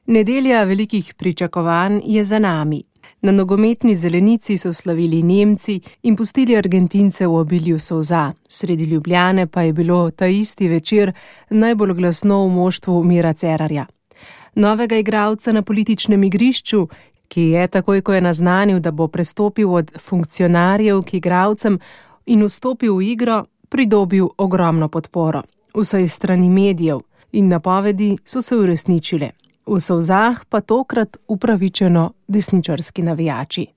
Nedelja velikih pričakovanj je za nami. Na nogometni zelenici so slavili Nemci in pustili Argentince v obilju solza. Sredi Ljubljane pa je bilo ta isti večer najbolj glasno v moštvu Mira Cerarja. Novega igralca na političnem igrišču, ki je takoj, ko je naznanil, da bo prestopil od funkcionarjev k igralcem in vstopil v igro, pridobil ogromno podporo. Vsaj strani medijev in napovedi so se uresničile. V solzah pa tokrat upravičeno desničarski navijači.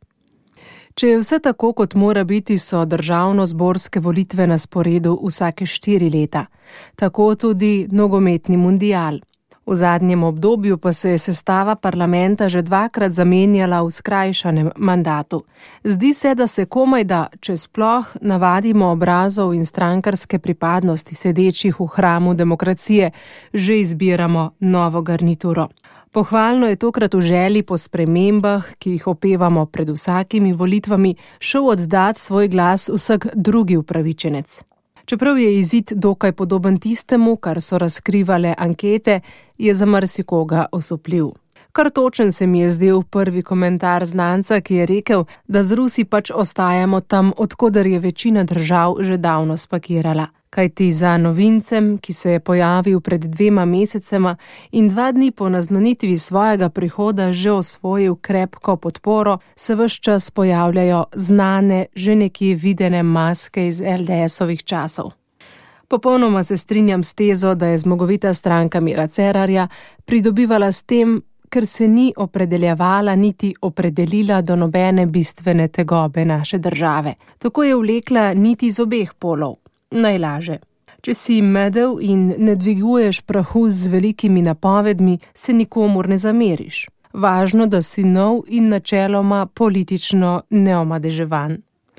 Če je vse tako, kot mora biti, so državno-zborske volitve na sporedu vsake 4 leta. Tako tudi nogometni mundial. V zadnjem obdobju pa se je sestava parlamenta že 2-krat zamenjala v skrajšanem mandatu. Zdi se, da se komajda, če sploh, navadimo obrazov in strankarske pripadnosti sedečih v hramu demokracije, že izbiramo novo garnituro. Pohvalno je tokrat v želji po spremembah, ki jih opevamo pred vsakimi volitvami, šel oddati svoj glas vsak drugi upravičenec. Čeprav je izid dokaj podoben tistemu, kar so razkrivale ankete, je za marsikoga osupljiv. Kar točen se mi je zdel prvi komentar znanca, ki je rekel, da z Rusi pač ostajamo tam, odkoder je večina držav že davno spakirala. Kajti za novincem, ki se je pojavil pred 2 mesecema in 2 dni po naznanitvi svojega prihoda že osvojil krepko podporo, se ves čas pojavljajo znane, že nekje videne maske iz LDS-ovih časov. Popolnoma se strinjam s tezo, da je zmagovita stranka Mira Cerarja pridobivala s tem, ker se ni opredeljevala niti opredelila do nobene bistvene tegobe naše države. Tako je vlekla niti z obeh polov. Najlaže. Če si medel in ne dviguješ prahu z velikimi napovedmi, se nikomur ne zameriš. Važno, da si nov in načeloma politično neomadeževan.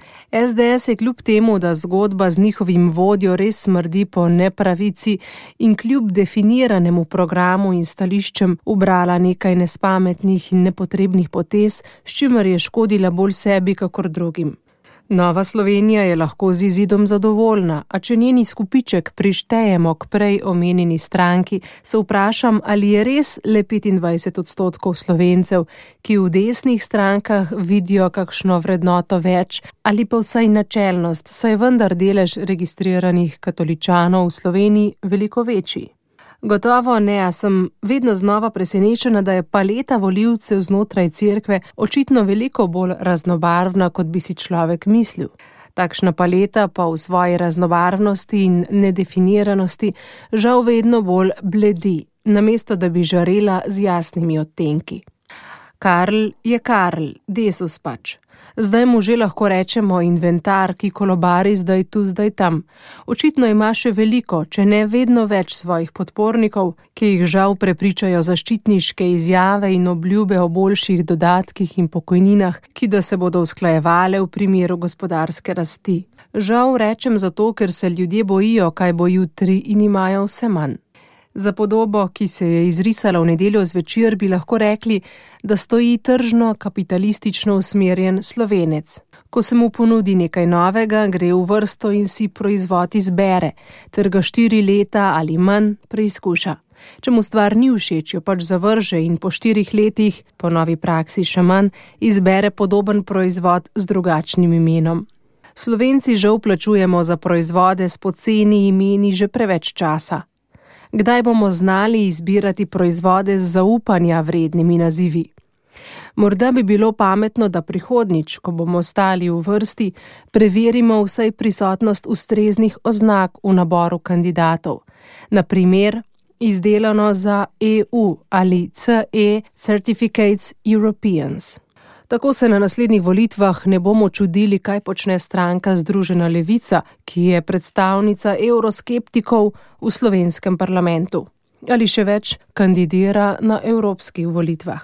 SDS je kljub temu, da zgodba z njihovim vodjo res smrdi po nepravici in kljub definiranemu programu in stališčem ubrala nekaj nespametnih in nepotrebnih potez, s čimer je škodila bolj sebi kakor drugim. Nova Slovenija je lahko z izidom zadovoljna, a če njeni skupiček prištejemo k prej omenjeni stranki, se vprašam, ali je res le 25% Slovencev, ki v desnih strankah vidijo kakšno vrednoto več, ali pa vsaj načelnost, saj vendar delež registriranih katoličanov v Sloveniji veliko večji. Gotovo ne, a sem vedno znova presenečena, da je paleta volivcev znotraj cerkve očitno veliko bolj raznobarvna, kot bi si človek mislil. Takšna paleta pa v svoji raznobarvnosti in nedefiniranosti žal vedno bolj bledi, namesto da bi žarela z jasnimi odtenki. Karl je Karl, Desus pač. Zdaj mu že lahko rečemo inventar, ki kolobari zdaj tu, zdaj tam. Očitno ima še veliko, če ne vedno več svojih podpornikov, ki jih žal prepričajo zaščitniške izjave in obljube o boljših dodatkih in pokojninah, ki da se bodo usklajevale v primeru gospodarske rasti. Žal rečem zato, ker se ljudje bojijo, kaj bo jutri in imajo vse manj. Za podobo, ki se je izrisala v nedeljo zvečer, bi lahko rekli, da stoji tržno kapitalistično usmerjen Slovenec. Ko se mu ponudi nekaj novega, gre v vrsto in si proizvod izbere, ter ga 4 leta ali manj preizkuša. Če mu stvar ni všeč, jo pač zavrže in po 4 letih, po novi praksi še manj, izbere podoben proizvod z drugačnim imenom. Slovenci žal plačujemo za proizvode s poceni imeni že preveč časa. Kdaj bomo znali izbirati proizvode z zaupanja vrednimi nazivi? Morda bi bilo pametno, da prihodnjič, ko bomo stali v vrsti, preverimo vsaj prisotnost ustreznih oznak v naboru kandidatov. Na primer, izdelano za EU ali CE Certificates Europeans. Tako se na naslednjih volitvah ne bomo čudili, kaj počne stranka Združena levica, ki je predstavnica evroskeptikov v slovenskem parlamentu. Ali še več, kandidira na evropskih volitvah.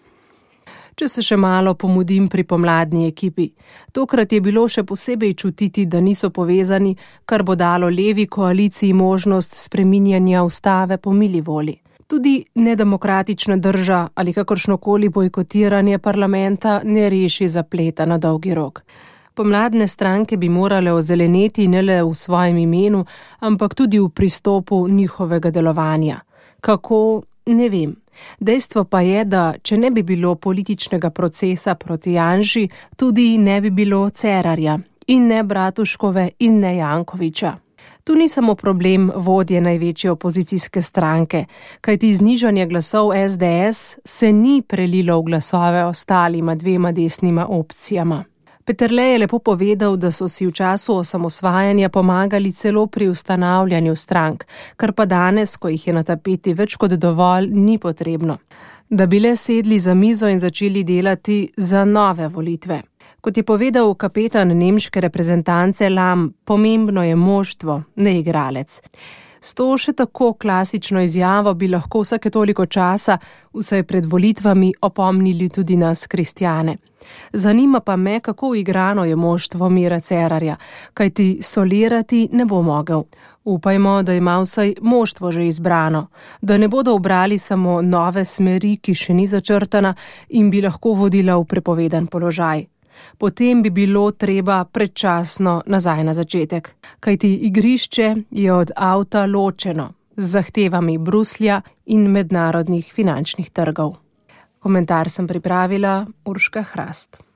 Če se še malo pomudim pri pomladni ekipi. Tokrat je bilo še posebej čutiti, da niso povezani, kar bo dalo levi koaliciji možnost spreminjanja ustave po mili volji. Tudi nedemokratična drža ali kakršnokoli bojkotiranje parlamenta ne reši zapleta na dolgi rok. Pomladne stranke bi morale ozeleneti ne le v svojem imenu, ampak tudi v pristopu njihovega delovanja. Kako? Ne vem. Dejstvo pa je, da če ne bi bilo političnega procesa proti Janši, tudi ne bi bilo Cerarja in ne Bratuškove in ne Jankovića. Tu ni samo problem vodje največje opozicijske stranke, kajti znižanje glasov SDS se ni prelilo v glasove ostalima dvema desnima opcijama. Peterle je lepo povedal, da so si v času osamosvajanja pomagali celo pri ustanavljanju strank, kar pa danes, ko jih je na tapeti več kot dovolj, ni potrebno. Da bi le sedli za mizo in začeli delati za nove volitve. Kot je povedal kapetan nemške reprezentance Lahm, pomembno je moštvo, ne igralec. S to še tako klasično izjavo bi lahko vsake toliko časa, vsaj pred volitvami, opomnili tudi nas kristjane. Zanima pa me, kako igrano je moštvo Mira Cerarja, kajti solirati ne bo mogel. Upajmo, da ima vsaj moštvo že izbrano, da ne bodo ubrali samo nove smeri, ki še ni začrtana in bi lahko vodila v prepovedan položaj. Potem bi bilo treba predčasno nazaj na začetek, kajti igrišče je od avta ločeno z zahtevami Bruslja in mednarodnih finančnih trgov. Komentar sem pripravila Urška Hrast.